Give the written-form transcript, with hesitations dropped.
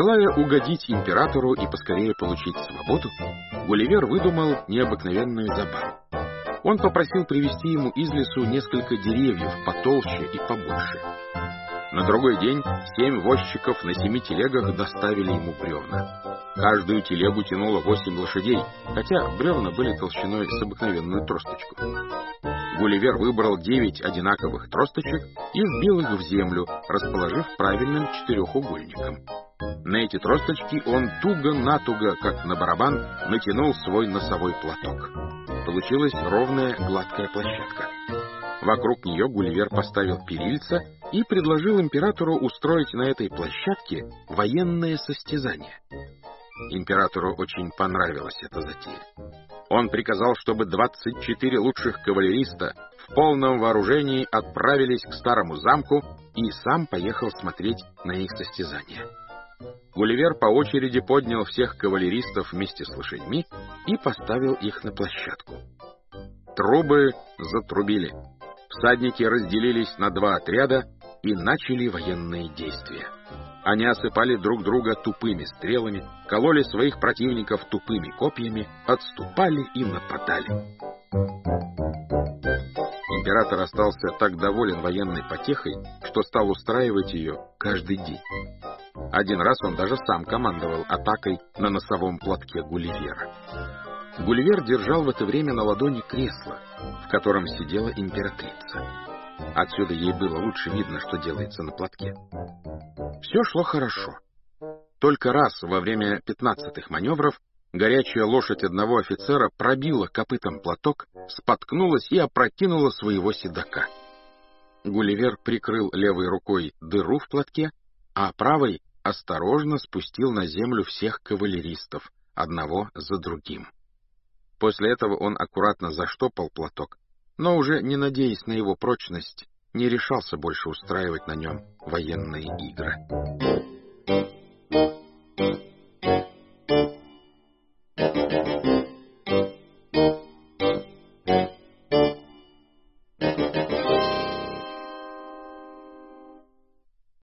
Желая угодить императору и поскорее получить свободу, Гулливер выдумал необыкновенную забаву. Он попросил привезти ему из лесу несколько деревьев потолще и побольше. На другой день 7 возчиков на 7 телегах доставили ему бревна. Каждую телегу тянуло 8 лошадей, хотя бревна были толщиной с обыкновенную тросточку. Гулливер выбрал 9 одинаковых тросточек и вбил их в землю, расположив правильным четырехугольником. На эти тросточки он туго-натуго, как на барабан, натянул свой носовой платок. Получилась ровная гладкая площадка. Вокруг нее Гулливер поставил перильца и предложил императору устроить на этой площадке военное состязание. Императору очень понравилась эта затея. Он приказал, чтобы 24 лучших кавалериста в полном вооружении отправились к старому замку и сам поехал смотреть на их состязание. Гулливер по очереди поднял всех кавалеристов вместе с лошадьми и поставил их на площадку. Трубы затрубили. Всадники разделились на 2 отряда и начали военные действия. Они осыпали друг друга тупыми стрелами, кололи своих противников тупыми копьями, отступали и нападали. Император остался так доволен военной потехой, что стал устраивать ее каждый день. Один раз он даже сам командовал атакой на носовом платке Гулливера. Гулливер держал в это время на ладони кресло, в котором сидела императрица. Отсюда ей было лучше видно, что делается на платке. Все шло хорошо. Только раз во время 15-х маневров горячая лошадь одного офицера пробила копытом платок, споткнулась и опрокинула своего седока. Гулливер прикрыл левой рукой дыру в платке, а правой осторожно спустил на землю всех кавалеристов, одного за другим. После этого он аккуратно заштопал платок, но уже не надеясь на его прочность, не решался больше устраивать на нем военные игры.